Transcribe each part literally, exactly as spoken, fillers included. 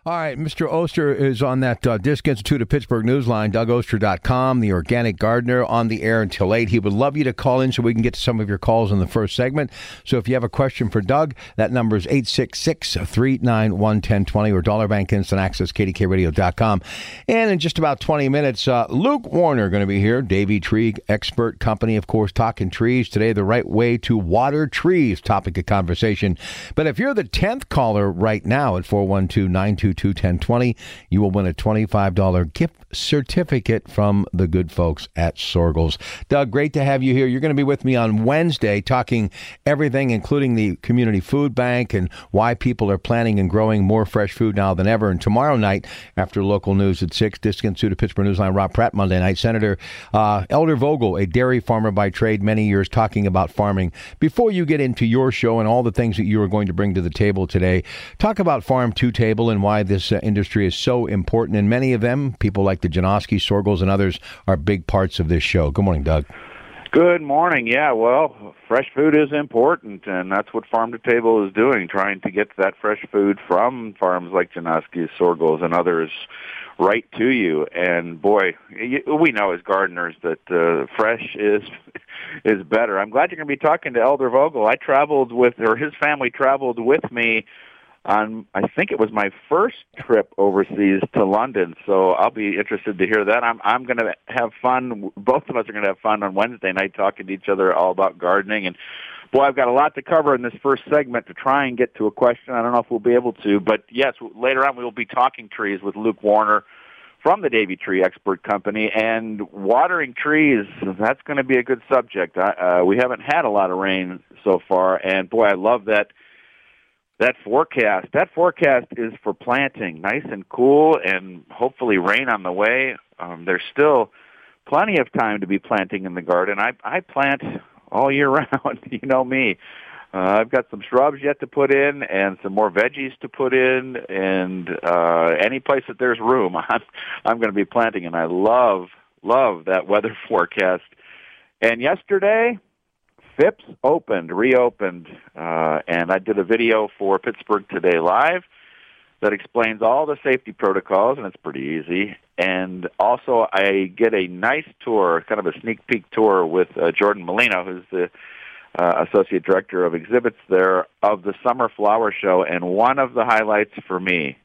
All right, Mister Oster is on that uh, Disc Institute of Pittsburgh Newsline, Doug Oster dot com, the organic gardener, on the air until eight. He would love you to call in so we can get to some of your calls in the first segment. So if you have a question for Doug, that number is eight six six, three nine one, one zero two zero or Dollar Bank Instant Access, K D K radio dot com. And in just about twenty minutes, uh, Luke Warner going to be here, Davey Tree Expert Company, of course, talking trees. Today, the right way to water trees, topic of conversation. But if you're the tenth caller right now at four one two, nine two two, one zero two zero, you will win a twenty-five dollars gift certificate from the good folks at Sorgels. Doug, great to have you here. You're going to be with me on Wednesday talking everything, including the community food bank and why people are planting and growing more fresh food now than ever. And tomorrow night, after local news at six, Disc Institute of Pittsburgh Newsline, Rob Pratt, Monday night, Senator uh, Elder Vogel, a dairy farmer by trade, many years talking about farming. Before you get into your show and all the things that you are going to bring to the table today, talk about Farm to Table and why this uh, industry is so important. And many of them, people like the Janoski, Sorgels, and others, are big parts of this show. Good morning, Doug. Good morning. Yeah, well, fresh food is important, and that's what Farm to Table is doing, trying to get that fresh food from farms like Janoski, Sorgels, and others right to you. And boy, we know as gardeners that uh, fresh is is better. I'm glad you're going to be talking to Elder Vogel. I traveled with, or his family traveled with me on, I think it was my first trip overseas to London, so I'll be interested to hear that. I'm I'm going to have fun. Both of us are going to have fun on Wednesday night talking to each other all about gardening. And boy, I've got a lot to cover in this first segment to try and get to a question. I don't know if we'll be able to, but yes, later on we will be talking trees with Luke Warner from the Davey Tree Expert Company. And watering trees, that's going to be a good subject. Uh, we haven't had a lot of rain so far, and boy, I love that That forecast, that forecast is for planting, nice and cool, and hopefully rain on the way. Um, there's still plenty of time to be planting in the garden. I, I plant all year round, you know me. Uh, I've got some shrubs yet to put in and some more veggies to put in, and uh, any place that there's room, I'm, I'm going to be planting, and I love, love that weather forecast. And yesterday, Phipps opened, reopened, uh, and I did a video for Pittsburgh Today Live that explains all the safety protocols, and it's pretty easy. And also I get a nice tour, kind of a sneak peek tour with uh, Jordan Molina, who's the uh, Associate Director of Exhibits there, of the Summer Flower Show. And one of the highlights for me,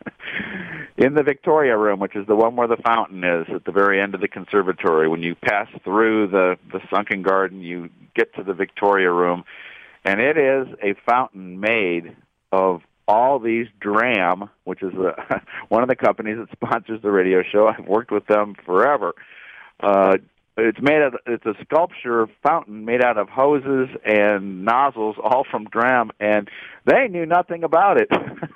in the Victoria Room, which is the one where the fountain is at the very end of the conservatory, when you pass through the, the sunken garden, you get to the Victoria Room, and it is a fountain made of all these Dram, which is a, one of the companies that sponsors the radio show. I've worked with them forever. Uh, it's made of, it's a sculpture fountain made out of hoses and nozzles, all from Dram, and they knew nothing about it.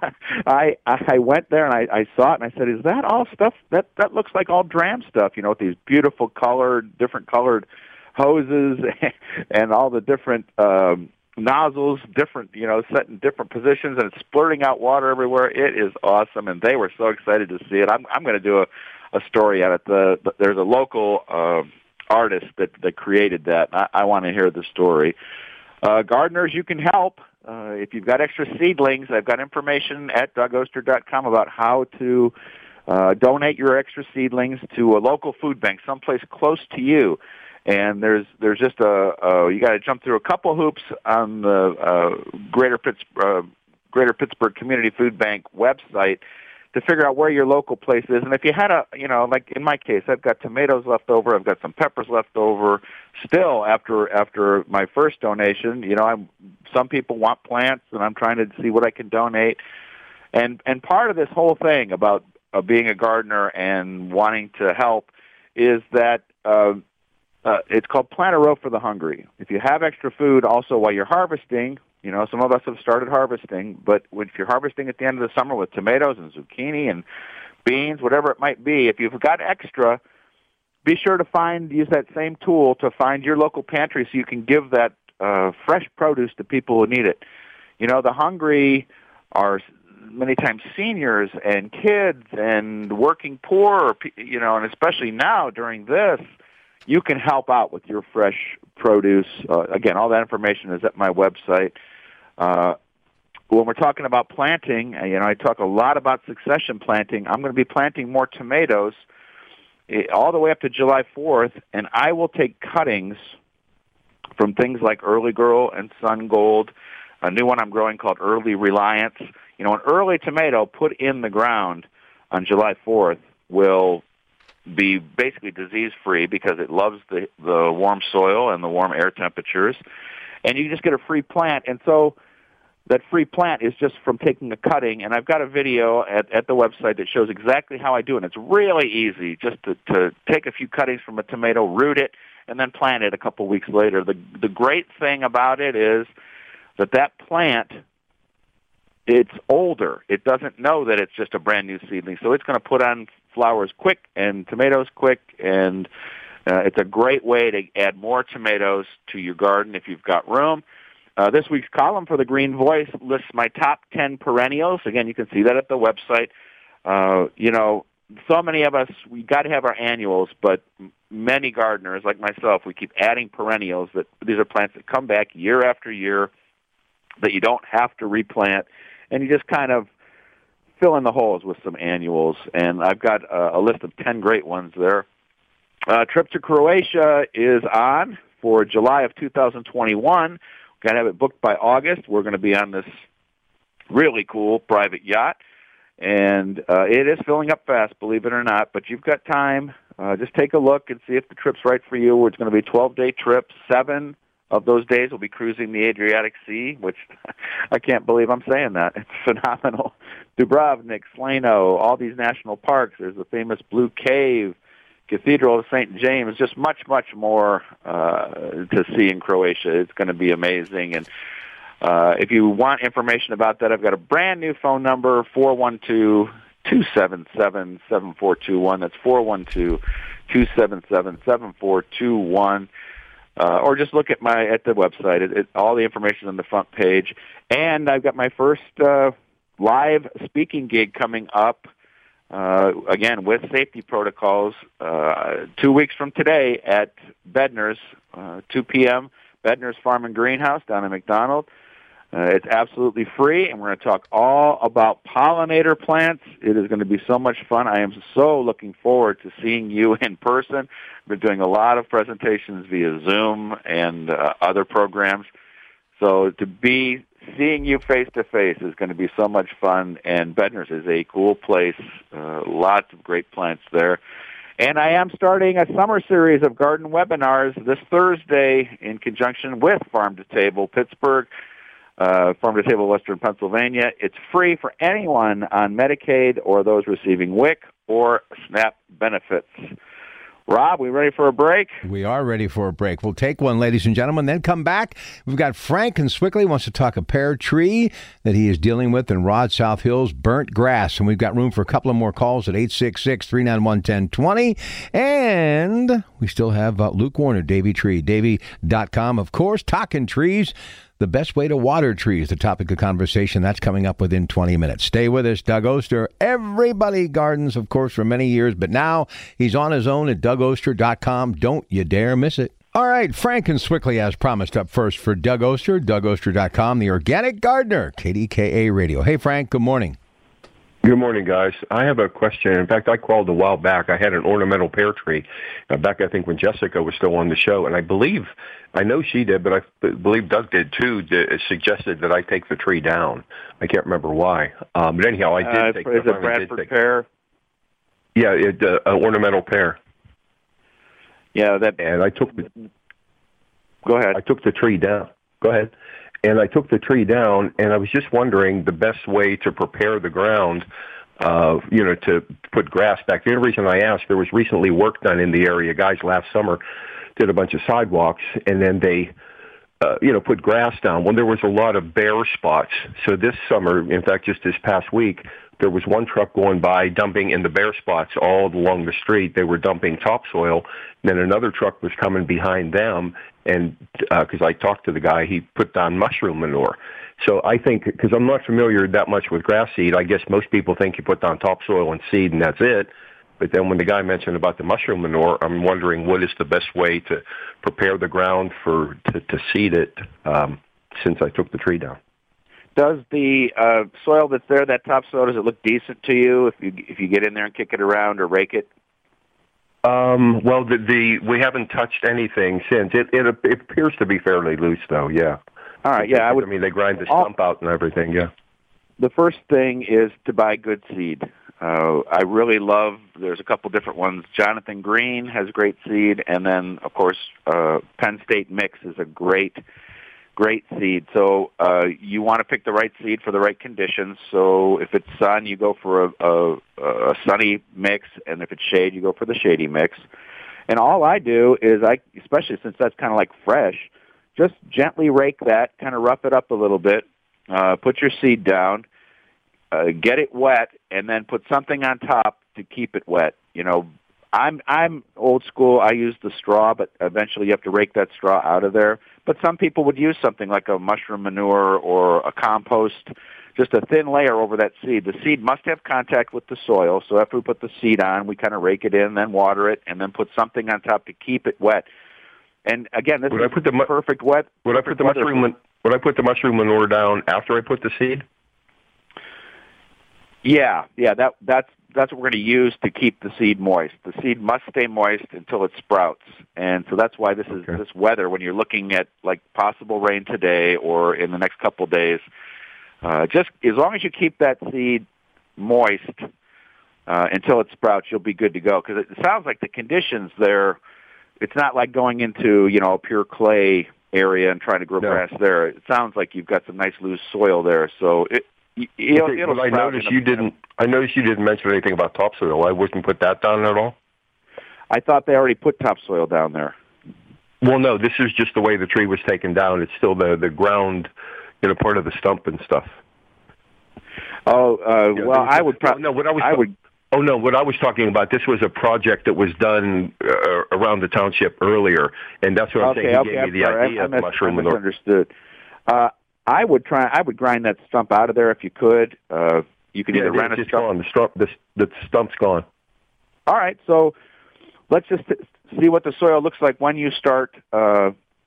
I I went there and I, I saw it and I said, "Is that all stuff? That that looks like all Dram stuff, you know, with these beautiful colored, different colored hoses and all the different um, nozzles, different, you know, set in different positions, and it's splurting out water everywhere. It is awesome, and they were so excited to see it. I'm I'm going to do a, a story on it. The, the there's a local uh, artist that that created that. I, I want to hear the story. Uh, gardeners, you can help. Uh, if you've got extra seedlings, I've got information at Doug Oster dot com about how to uh, donate your extra seedlings to a local food bank, someplace close to you. And there's there's just a, a you got to jump through a couple hoops on the uh, Greater Pittsburgh uh, Greater Pittsburgh Community Food Bank website to figure out where your local place is. And if you had a, you know, like in my case, I've got tomatoes left over, I've got some peppers left over. Still, after after my first donation, you know, I'm some people want plants, and I'm trying to see what I can donate. And and part of this whole thing about uh, being a gardener and wanting to help is that. Uh, Uh, it's called Plant a Row for the Hungry. If you have extra food also while you're harvesting, you know, some of us have started harvesting, but if you're harvesting at the end of the summer with tomatoes and zucchini and beans, whatever it might be, if you've got extra, be sure to find, use that same tool to find your local pantry so you can give that uh, fresh produce to people who need it. You know, the hungry are many times seniors and kids and working poor, you know, and especially now during this, you can help out with your fresh produce. Uh, again, all that information is at my website. Uh, when we're talking about planting, you know, I talk a lot about succession planting. I'm going to be planting more tomatoes all the way up to July fourth, and I will take cuttings from things like Early Girl and Sun Gold, a new one I'm growing called Early Reliance. You know, an early tomato put in the ground on July fourth will be basically disease-free because it loves the, the warm soil and the warm air temperatures, and you just get a free plant. And so that free plant is just from taking a cutting, and I've got a video at, at the website that shows exactly how I do it. It's really easy just to, to take a few cuttings from a tomato, root it, and then plant it a couple weeks later. The, the great thing about it is that that plant, it's older. It doesn't know that it's just a brand-new seedling, so it's going to put on flowers quick and tomatoes quick, and uh, it's a great way to add more tomatoes to your garden if you've got room. Uh, this week's column for the Green Voice lists my top ten perennials. Again, you can see that at the website. Uh, you know, so many of us, we got to have our annuals, but many gardeners, like myself, we keep adding perennials. That these are plants that come back year after year, that you don't have to replant, and you just kind of fill in the holes with some annuals. And I've got a, a list of ten great ones there. Uh, trip to Croatia is on for July of two thousand twenty-one. Got to have it booked by August. We're going to be on this really cool private yacht, and uh, it is filling up fast, believe it or not, but you've got time. Uh, just take a look and see if the trip's right for you. It's going to be a twelve-day trip. Seven of those days will be cruising the Adriatic Sea, which I can't believe I'm saying that. It's phenomenal. Dubrovnik, Slano, all these national parks. There's the famous Blue Cave, Cathedral of Saint James, just much, much more uh, to see in Croatia. It's going to be amazing. And uh, if you want information about that, I've got a brand new phone number, four one two, two seven seven, seven four two one. That's four one two, two seven seven, seven four two one. Uh, or just look at my at the website. It, it, all the information on the front page. And I've got my first uh, live speaking gig coming up. Uh, again, with safety protocols, uh, two weeks from today at Bednar's, uh, two p.m., Bednar's Farm and Greenhouse down in McDonald. Uh, it's absolutely free, and we're going to talk all about pollinator plants. It is going to be so much fun. I am so looking forward to seeing you in person. We're doing a lot of presentations via Zoom and uh, other programs. So to be seeing you face-to-face is going to be so much fun, and Bednar's is a cool place. Uh, lots of great plants there. And I am starting a summer series of garden webinars this Thursday in conjunction with Farm to Table Pittsburgh, uh, Farm to Table Western Pennsylvania. It's free for anyone on Medicaid or those receiving W I C or SNAP benefits. Rob, we ready for a break? We are ready for a break. We'll take one, ladies and gentlemen, then come back. We've got Frank in Swickley wants to talk a pear tree that he is dealing with in Rod South Hills, burnt grass. And we've got room for a couple of more calls at eight six six, three nine one, one zero two zero. And we still have uh, Luke Warner, Davey Tree, Davey dot com, of course, talking trees. The best way to water trees, the topic of conversation. That's coming up within twenty minutes. Stay with us. Doug Oster. Everybody gardens, of course, for many years, but now he's on his own at Doug Oster dot com. Don't you dare miss it. All right, Frank and Swickley, as promised, up first for Doug Oster, Doug Oster dot com, the Organic Gardener, K D K A Radio. Hey, Frank, good morning. Good morning, guys. I have a question. In fact, I called a while back. I had an ornamental pear tree uh, back, I think, when Jessica was still on the show. And I believe, I know she did, but I b- believe Doug did too, d- suggested that I take the tree down. I can't remember why. Um, but anyhow, I did uh, take it. Is it Bradford pear? Yeah, it, uh, an ornamental pear. Yeah, that. And I took the. Go ahead. I took the tree down. Go ahead. And I took the tree down, and I was just wondering the best way to prepare the ground, uh, you know, to put grass back. The only reason I asked, there was recently work done in the area. Guys last summer did a bunch of sidewalks, and then they, uh, you know, put grass down. Well, there was a lot of bare spots. So this summer, in fact, just this past week, there was one truck going by dumping in the bare spots all along the street. They were dumping topsoil. Then another truck was coming behind them, and because uh, I talked to the guy, he put down mushroom manure. So I think, because I'm not familiar that much with grass seed, I guess most people think you put down topsoil and seed and that's it. But then when the guy mentioned about the mushroom manure, I'm wondering what is the best way to prepare the ground for to, to seed it um, since I took the tree down. Does the uh, soil that's there, that topsoil, does it look decent to you if you if you get in there and kick it around or rake it? Um, well, the, the we haven't touched anything since. It, it it appears to be fairly loose, though. Yeah. All right. Yeah, I would. I mean, they grind the stump out and everything. Yeah. The first thing is to buy good seed. Uh, I really love. There's a couple different ones. Jonathan Green has great seed, and then of course uh, Penn State Mix is a great. Great seed. So uh, you want to pick the right seed for the right conditions. So if it's sun, you go for a, a, a sunny mix, and if it's shade, you go for the shady mix. And all I do is, I, especially since that's kind of like fresh, just gently rake that, kind of rough it up a little bit, uh, put your seed down, uh, get it wet, and then put something on top to keep it wet. You know, I'm I'm old school. I use the straw, but eventually you have to rake that straw out of there. But some people would use something like a mushroom manure or a compost, just a thin layer over that seed. The seed must have contact with the soil, so after we put the seed on, we kind of rake it in, then water it, and then put something on top to keep it wet. And again, this would is I put the mu- perfect wet. Would perfect I put the mushroom? Man- would I put the mushroom manure down after I put the seed? Yeah, yeah. That that's that's what we're going to use to keep the seed moist. The seed must stay moist until it sprouts, and so that's why this is okay. this weather. When you're looking at like possible rain today or in the next couple of days, uh, just as long as you keep that seed moist uh, until it sprouts, you'll be good to go. Because it sounds like the conditions there. It's not like going into you know a pure clay area and trying to grow no. grass there. It sounds like you've got some nice loose soil there. So it. It'll, okay, it'll well, I noticed you didn't. I noticed you didn't mention anything about topsoil. I wouldn't put that down at all. I thought they already put topsoil down there. Well, no. This is just the way the tree was taken down. It's still the the ground, you know, part of the stump and stuff. Oh uh, yeah, well, I would probably. No, what I was. I would. Oh no! What I was talking about. This was a project that was done uh, around the township earlier, and that's what I'm okay, saying. He okay, gave I'm me the sorry. idea I, I of mis- mushroom I manure. misunderstood. Uh, I would try. I would grind that stump out of there if you could. Uh, you could yeah, either rent a it's stump. gone. The stump, the, the stump's gone. All right, so let's just see what the soil looks like when you start uh,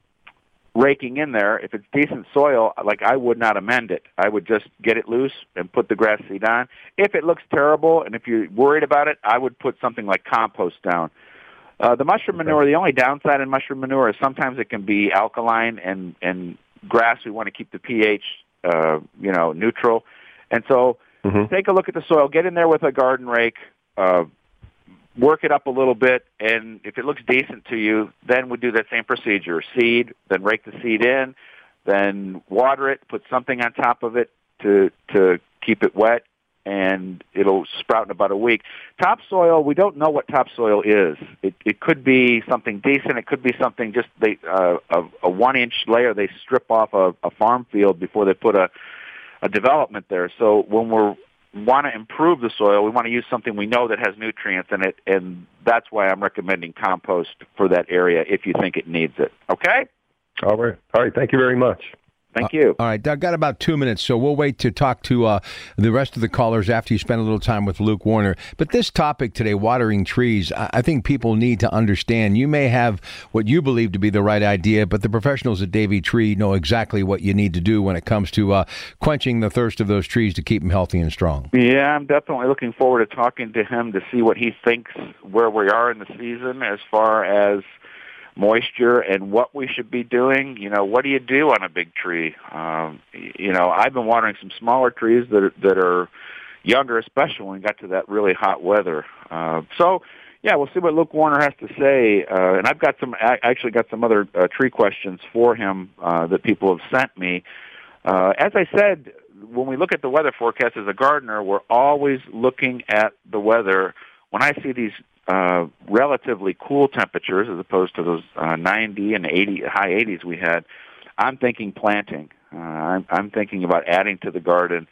raking in there. If it's decent soil, like I would not amend it. I would just get it loose and put the grass seed on. If it looks terrible, and if you're worried about it, I would put something like compost down. Uh, the mushroom manure. Okay. The only downside in mushroom manure is sometimes it can be alkaline and and grass, we want to keep the pH, uh, you know, neutral. And so mm-hmm. take a look at the soil, get in there with a garden rake, uh, work it up a little bit, and if it looks decent to you, then we do that same procedure. Seed, then rake the seed in, then water it, put something on top of it to to keep it wet, and it'll sprout in about a week. Topsoil, we don't know what topsoil is. It, it could be something decent. It could be something just they, uh, a, a one-inch layer they strip off a, a farm field before they put a, a development there. So when we want to improve the soil, we want to use something we know that has nutrients in it, and that's why I'm recommending compost for that area if you think it needs it. Okay? All right. All right. Thank you very much. Thank you. Uh, all right, Doug, got about two minutes, so we'll wait to talk to uh, the rest of the callers after you spend a little time with Luke Warner. But this topic today, watering trees, I, I think people need to understand. You may have what you believe to be the right idea, but the professionals at Davey Tree know exactly what you need to do when it comes to uh, quenching the thirst of those trees to keep them healthy and strong. Yeah, I'm definitely looking forward to talking to him to see what he thinks where we are in the season as far as moisture and what we should be doing. You know, what do you do on a big tree? Um, you know, I've been watering some smaller trees that are, that are younger, especially when we got to that really hot weather. Uh, so, yeah, we'll see what Luke Warner has to say. Uh, and I've got some, I actually got some other uh, tree questions for him uh, that people have sent me. Uh, as I said, when we look at the weather forecast as a gardener, we're always looking at the weather. When I see these Uh, relatively cool temperatures as opposed to those uh, ninety and eighty, high eighties we had, I'm thinking planting. Uh, I'm, I'm thinking about adding to the garden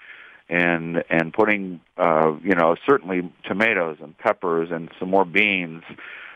and and putting, uh, you know, certainly tomatoes and peppers and some more beans.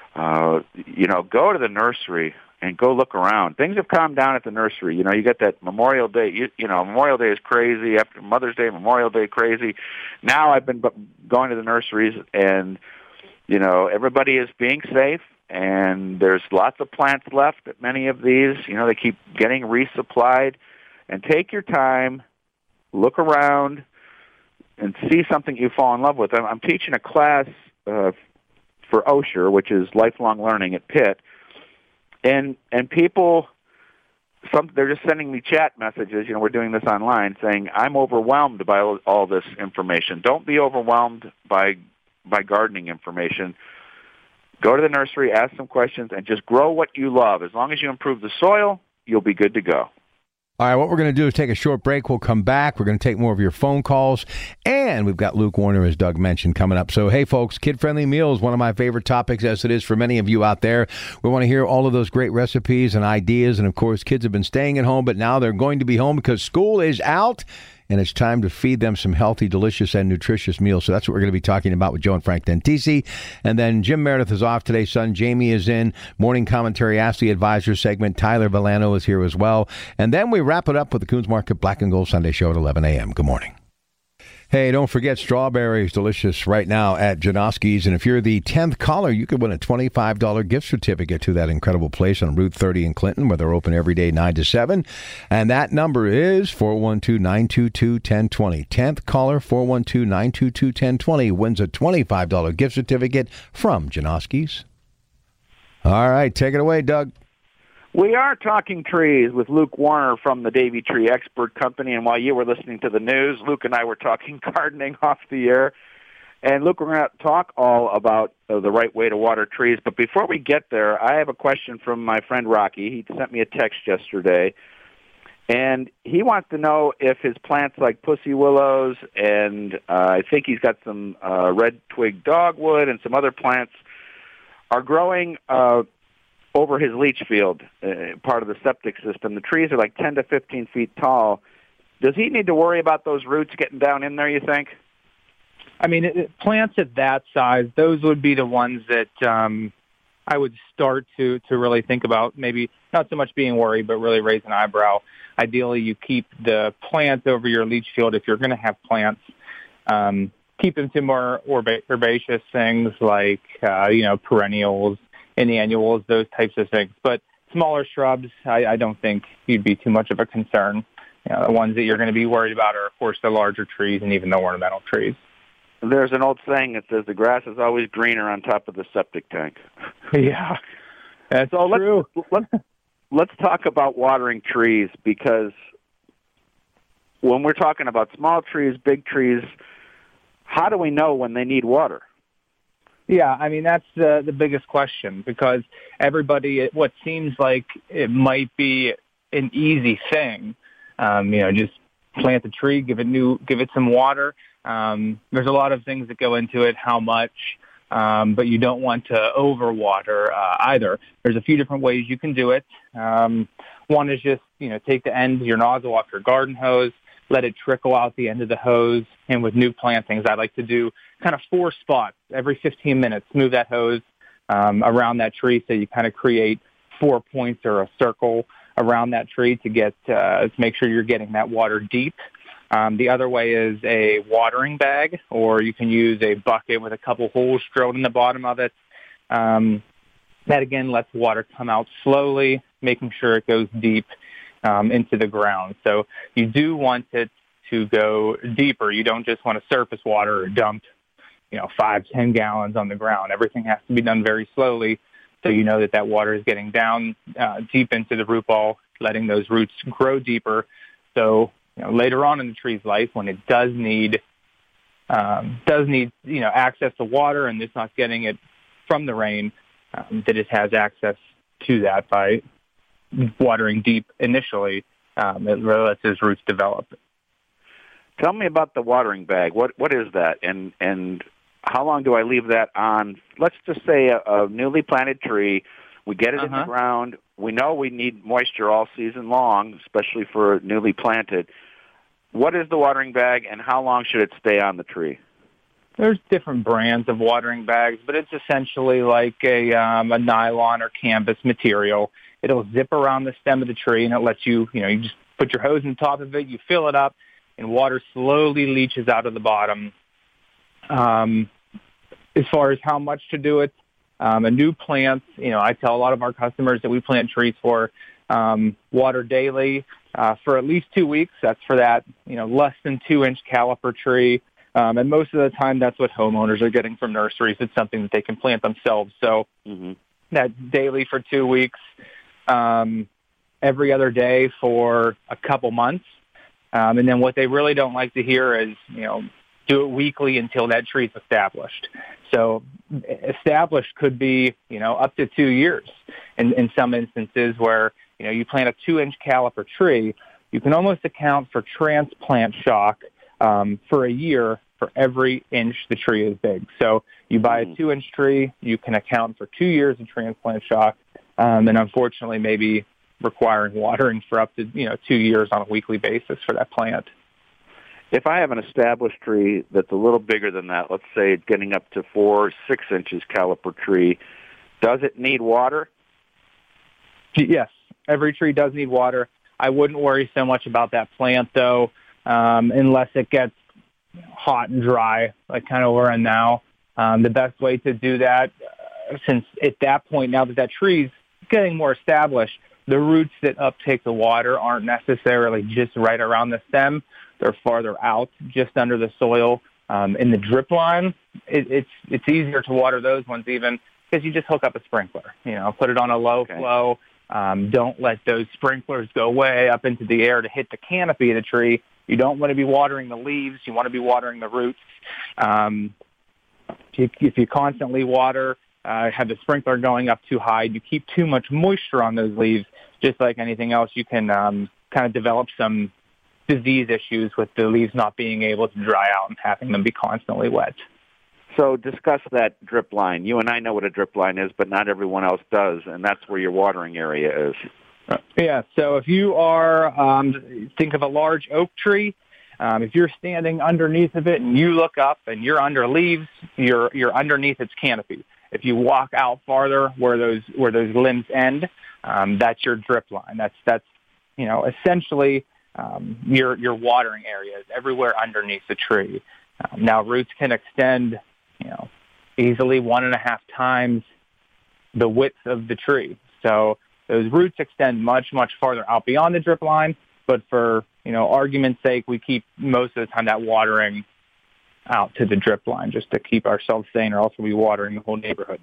Uh, you know, go to the nursery and go look around. Things have calmed down at the nursery. You know, you got that Memorial Day. You, you know, Memorial Day is crazy. After Mother's Day, Memorial Day, crazy. Now I've been going to the nurseries and you know, everybody is being safe, and there's lots of plants left at many of these. You know, they keep getting resupplied. And take your time, look around, and see something you fall in love with. I'm, I'm teaching a class uh, for Osher, which is lifelong learning at Pitt, and and people, some they're just sending me chat messages. You know, we're doing this online, saying I'm overwhelmed by all, all this information. Don't be overwhelmed by by gardening information. Go to the nursery, ask some questions, and just grow what you love. As long as you improve the soil, you'll be good to go. All right, what we're going to do is take a short break. We'll come back. We're going to take more of your phone calls. And we've got Luke Warner, as Doug mentioned, coming up. So, hey, folks, kid-friendly meals, one of my favorite topics, as it is for many of you out there. We want to hear all of those great recipes and ideas. And, of course, kids have been staying at home, but now they're going to be home because school is out. And it's time to feed them some healthy, delicious, and nutritious meals. So that's what we're going to be talking about with Joe and Frank Dentisi. And then Jim Meredith is off today. Son Jamie is in. Morning commentary, Ask the Advisor segment. Tyler Villano is here as well. And then we wrap it up with the Coons Market Black and Gold Sunday Show at eleven a.m. Good morning. Hey, don't forget strawberries, delicious right now at Janoski's. And if you're the tenth caller, you could win a twenty-five dollars gift certificate to that incredible place on Route thirty in Clinton, where they're open every day nine to seven. And that number is four one two, nine two two, one zero two zero. tenth caller, four one two, nine two two, one zero two zero, wins a twenty-five dollars gift certificate from Janoski's. All right, take it away, Doug. We are talking trees with Luke Warner from the Davey Tree Expert Company, and while you were listening to the news, Luke and I were talking gardening off the air. And Luke, we're going to talk all about uh, the right way to water trees. But before we get there, I have a question from my friend Rocky. He sent me a text yesterday, and he wants to know if his plants like pussy willows, and uh, I think he's got some uh, red twig dogwood and some other plants, are growing uh, over his leach field, uh, part of the septic system. The trees are like ten to fifteen feet tall. Does he need to worry about those roots getting down in there, you think? I mean, it, it, plants at that size, those would be the ones that um, I would start to, to really think about, maybe not so much being worried, but really raise an eyebrow. Ideally, you keep the plants over your leach field if you're going to have plants. Um, keep them to more herba- herbaceous things like, uh, you know, perennials, and annuals, those types of things. But smaller shrubs, I, I don't think you'd be too much of a concern. You know, the ones that you're going to be worried about are, of course, the larger trees and even the ornamental trees. There's an old saying that says the grass is always greener on top of the septic tank. Yeah, that's so true. Let's, let's, let's talk about watering trees, because when we're talking about small trees, big trees, how do we know when they need water? Yeah, I mean, that's the, the biggest question, because everybody, what seems like it might be an easy thing, um, you know, just plant a tree, give it new, give it some water. Um, there's a lot of things that go into it, how much, um, but you don't want to overwater uh, either. There's a few different ways you can do it. Um, one is just, you know, take the end of your nozzle off your garden hose, let it trickle out the end of the hose. And with new plantings, I like to do kind of four spots every fifteen minutes. Move that hose um, around that tree so you kind of create four points or a circle around that tree to get uh, to make sure you're getting that water deep. Um, the other way is a watering bag, or you can use a bucket with a couple holes drilled in the bottom of it. Um, that, again, lets water come out slowly, making sure it goes deep um, into the ground. So you do want it to go deeper. You don't just want to surface water or dump, you know, five, ten gallons on the ground. Everything has to be done very slowly, so you know that that water is getting down uh, deep into the root ball, letting those roots grow deeper. So, you know, later on in the tree's life, when it does need um, does need you know access to water and it's not getting it from the rain, um, that it has access to that by watering deep initially. Um, it lets its roots develop. Tell me about the watering bag. What what is that, and and how long do I leave that on? Let's just say a, a newly planted tree. We get it uh-huh. in the ground. We know we need moisture all season long, especially for newly planted. What is the watering bag, and how long should it stay on the tree? There's different brands of watering bags, but it's essentially like a um, a nylon or canvas material. It'll zip around the stem of the tree, and it lets you, you know, you just put your hose on top of it, you fill it up, and water slowly leaches out of the bottom. Um, as far as how much to do it, um, a new plant, you know, I tell a lot of our customers that we plant trees for, um, water daily. uh, for at least two weeks. That's for that, you know, less than two-inch caliper tree. Um, and most of the time, that's what homeowners are getting from nurseries. It's something that they can plant themselves. So mm-hmm. that's daily for two weeks, um, every other day for a couple months. Um, and then what they really don't like to hear is, you know, do it weekly until that tree is established. So established could be, you know, up to two years. In, in some instances where, you know, you plant a two-inch caliper tree, you can almost account for transplant shock um, for a year for every inch the tree is big. So you buy a two-inch tree, you can account for two years of transplant shock, um, and unfortunately maybe requiring watering for up to, you know, two years on a weekly basis for that plant. If I have an established tree that's a little bigger than that, let's say it's getting up to four, six inches caliper tree, does it need water? Yes, every tree does need water. I wouldn't worry so much about that plant, though, um, unless it gets hot and dry, like kind of where I'm now. Um, the best way to do that, uh, since at that point, now that that tree's getting more established, the roots that uptake the water aren't necessarily just right around the stem. They're farther out, just under the soil. Um, in the drip line, it, it's it's easier to water those ones even because you just hook up a sprinkler. You know, put it on a low okay. flow. Um, don't let those sprinklers go way up into the air to hit the canopy of the tree. You don't want to be watering the leaves. You want to be watering the roots. Um, if, you, if you constantly water, uh, have the sprinkler going up too high, you keep too much moisture on those leaves. Just like anything else, you can um, kind of develop some disease issues with the leaves not being able to dry out and having them be constantly wet. So discuss that drip line. You and I know what a drip line is, but not everyone else does, and that's where your watering area is. Yeah, so if you are, um, think of a large oak tree, um, if you're standing underneath of it and you look up and you're under leaves, you're you're underneath its canopy. If you walk out farther where those where those limbs end, um, that's your drip line. That's that's you know essentially um, your your watering areas everywhere underneath the tree. Um, now roots can extend, you know, easily one and a half times the width of the tree. So those roots extend much, much farther out beyond the drip line. But for, you know, argument's sake, we keep most of the time that watering out to the drip line just to keep ourselves sane, or else we'll be watering the whole neighborhood.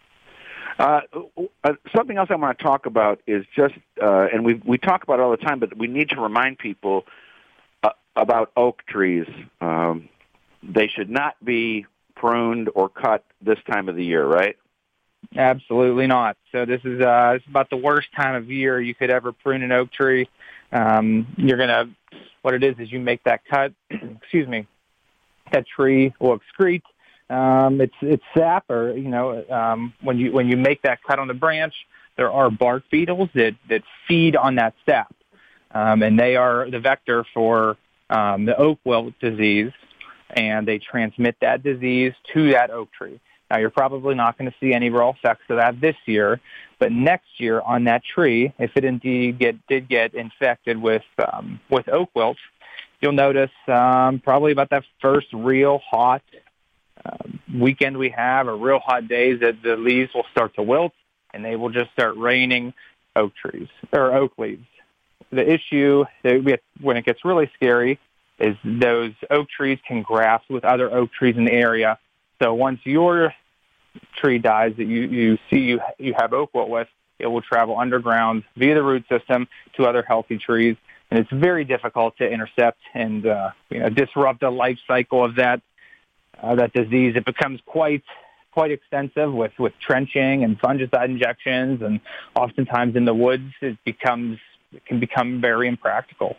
Uh, uh, something else I want to talk about is just, uh, and we we talk about it all the time, but we need to remind people uh, about oak trees. Um, they should not be pruned or cut this time of the year, right? Absolutely not. So this is uh, it's about the worst time of year you could ever prune an oak tree. Um, you're gonna, what it is is you make that cut. excuse me. That tree will excrete um, it's it's sap, or you know, um, when you when you make that cut on the branch, there are bark beetles that that feed on that sap, um, and they are the vector for um, the oak wilt disease, and they transmit that disease to that oak tree. Now, you're probably not going to see any real effects of that this year, but next year on that tree, if it indeed get, did get infected with um, with oak wilt, you'll notice um, probably about that first real hot uh, weekend we have, or real hot days, that the leaves will start to wilt, and they will just start raining oak trees or oak leaves. The issue that we have, when it gets really scary, is those oak trees can graft with other oak trees in the area. So once your tree dies that you, you see you you have oak wilt with, it will travel underground via the root system to other healthy trees, and it's very difficult to intercept and uh, you know, disrupt the life cycle of that uh, that disease. It becomes quite quite extensive with, with trenching and fungicide injections, and oftentimes in the woods it becomes it can become very impractical.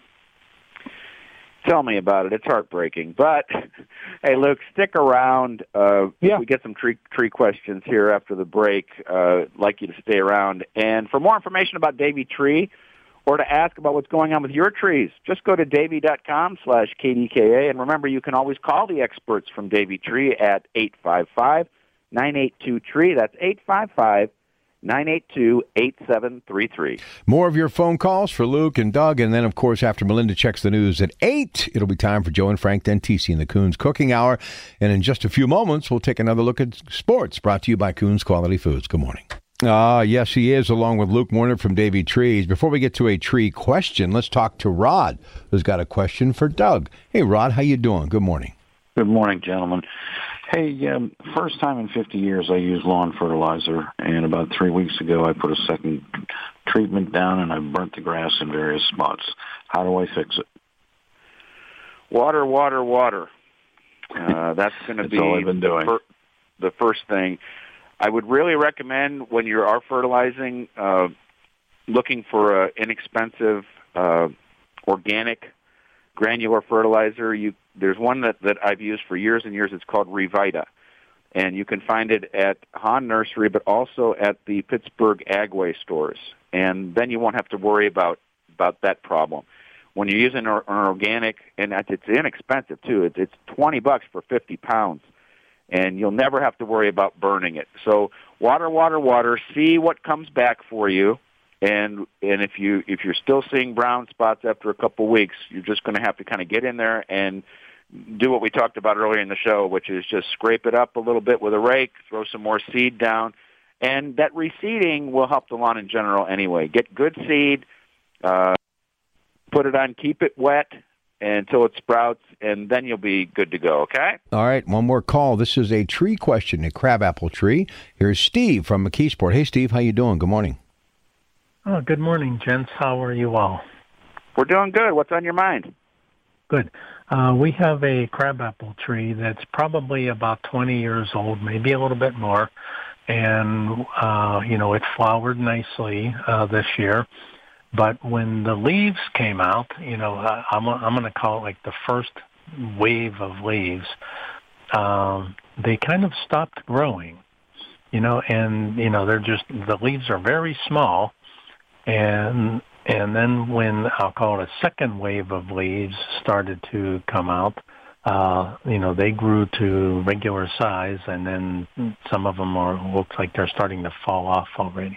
Tell me about it. It's heartbreaking. But, hey, Luke, stick around. Uh, yeah. We get some tree, tree questions here after the break. Uh, I'd like you to stay around. And for more information about Davey Tree, or to ask about what's going on with your trees, just go to davey.com slash KDKA. And remember, you can always call the experts from Davey Tree at eight five five, nine eight two, tree. That's eight five five, nine eight two, eight seven three three. More of your phone calls for Luke and Doug, and then, of course, after Melinda checks the news at eight, it'll be time for Joe and Frank Dentisi in the Coons Cooking Hour. And in just a few moments, we'll take another look at sports, brought to you by Coons Quality Foods. Good morning. Ah, uh, yes, he is, along with Luke Warner from Davey Trees. Before we get to a tree question, let's talk to Rod, who's got a question for Doug. Hey, Rod, how you doing? Good morning. Good morning, gentlemen. Hey, um, first time in fifty years I used lawn fertilizer, and about three weeks ago I put a second treatment down, and I burnt the grass in various spots. How do I fix it? Water, water, water. Uh, that's going to be all I've been doing. The, fir- the first thing. I would really recommend when you are fertilizing, uh, looking for an inexpensive uh, organic granular fertilizer. You There's one that, that I've used for years and years. It's called Revita, and you can find it at Hahn Nursery, but also at the Pittsburgh Agway stores. And then you won't have to worry about, about that problem. When you're using an organic, and it's inexpensive too, it's, it's twenty bucks for fifty pounds, and you'll never have to worry about burning it. So water, water, water. See what comes back for you. And and if you if you're still seeing brown spots after a couple weeks, you're just going to have to kind of get in there and do what we talked about earlier in the show, which is just scrape it up a little bit with a rake, throw some more seed down, and that reseeding will help the lawn in general anyway. Get good seed, uh, put it on, keep it wet until it sprouts, and then you'll be good to go, okay? All right, one more call. This is a tree question, a crabapple tree. Here's Steve from McKeesport. Hey, Steve, how you doing? Good morning. Oh, good morning, gents. How are you all? We're doing good. What's on your mind? Good. Uh, we have a crabapple tree that's probably about twenty years old, maybe a little bit more. And, uh, you know, it flowered nicely uh, this year. But when the leaves came out, you know, uh, I'm, I'm going to call it like the first wave of leaves, um, they kind of stopped growing, you know, and, you know, they're just, the leaves are very small. And and then when I'll call it a second wave of leaves started to come out, uh, you know, they grew to regular size, and then some of them are looks like they're starting to fall off already.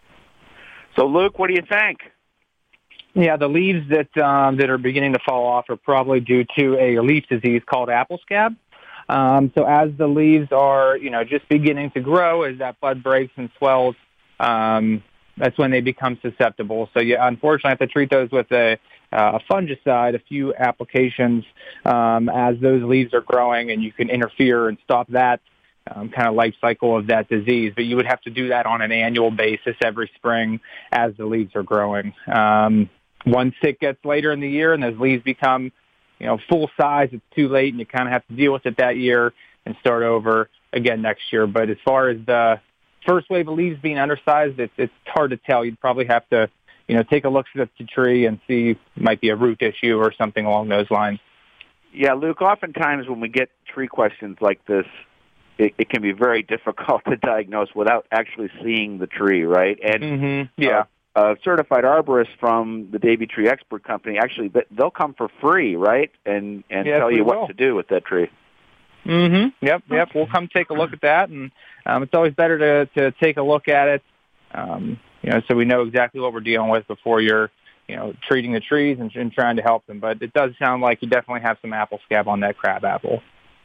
So, Luke, what do you think? Yeah, the leaves that um, that are beginning to fall off are probably due to a leaf disease called apple scab. Um, so as the leaves are, you know, just beginning to grow, as that bud breaks and swells, um, that's when they become susceptible. So you unfortunately have to treat those with a, uh, a fungicide, a few applications um, as those leaves are growing, and you can interfere and stop that um, kind of life cycle of that disease. But you would have to do that on an annual basis every spring as the leaves are growing. Um, once it gets later in the year and those leaves become, you know, full size, it's too late, and you kind of have to deal with it that year and start over again next year. But as far as the first wave of leaves being undersized, it's, it's hard to tell. You'd probably have to, you know, take a look at the tree and see it might be a root issue or something along those lines. Yeah, Luke, oftentimes when we get tree questions like this, it, it can be very difficult to diagnose without actually seeing the tree, right? And mm-hmm. yeah. Uh, a certified arborist from the Davey Tree Expert Company, actually, they'll come for free, right, and, and yes, tell you what will. to do with that tree. Mm-hmm. Yep, yep. We'll come take a look at that, and um, it's always better to, to take a look at it, um, you know, so we know exactly what we're dealing with before you're, you know, treating the trees and, and trying to help them. But it does sound like you definitely have some apple scab on that crab apple.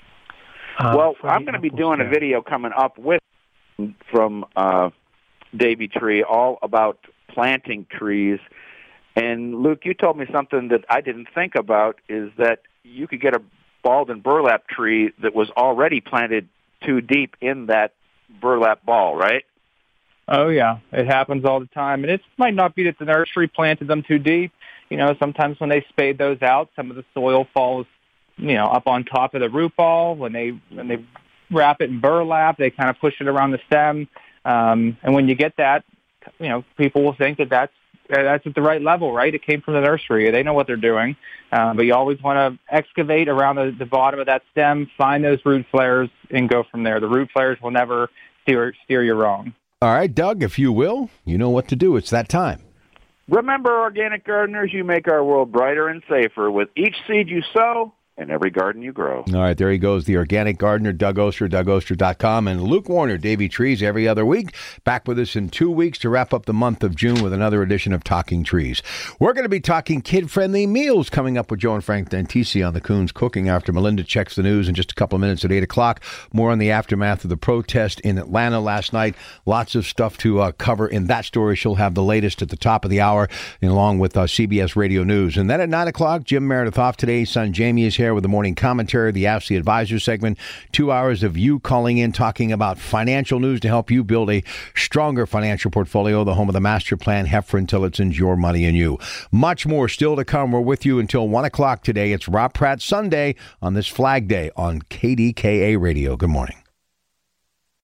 Uh, well, I'm going to be doing scab. a video coming up with from uh, Davey Tree all about planting trees. And Luke, you told me something that I didn't think about, is that you could get a balled and burlap tree that was already planted too deep in that burlap ball, right? Oh, yeah. It happens all the time. And it might not be that the nursery planted them too deep. You know, sometimes when they spade those out, some of the soil falls, you know, up on top of the root ball. When they when they wrap it in burlap, they kind of push it around the stem. Um, and when you get that, you know, people will think that that's that's at the right level, right? It came from the nursery. They know what they're doing. Uh, but you always want to excavate around the, the bottom of that stem, find those root flares, and go from there. The root flares will never steer, steer you wrong. All right, Doug, if you will, you know what to do. It's that time. Remember, organic gardeners, you make our world brighter and safer. With each seed you sow, in every garden you grow. All right, there he goes, the organic gardener, Doug Oster, Doug Oster dot com, and Luke Warner, Davey Trees, every other week. Back with us in two weeks to wrap up the month of June with another edition of Talking Trees. We're going to be talking kid-friendly meals coming up with Joe and Frank Dantisi on the Coons Cooking after Melinda checks the news in just a couple of minutes at eight o'clock. More on the aftermath of the protest in Atlanta last night. Lots of stuff to uh, cover in that story. She'll have the latest at the top of the hour, along with uh, C B S Radio News. And then at nine o'clock, Jim Meredith off today. His son Jamie is here with the morning commentary, the Ask the Advisor segment. Two hours of you calling in, talking about financial news to help you build a stronger financial portfolio, the home of the master plan, Heifer and Tillotson, your money and you. Much more still to come. We're with you until one o'clock today. It's Rob Pratt Sunday on this Flag Day on K D K A Radio. Good morning.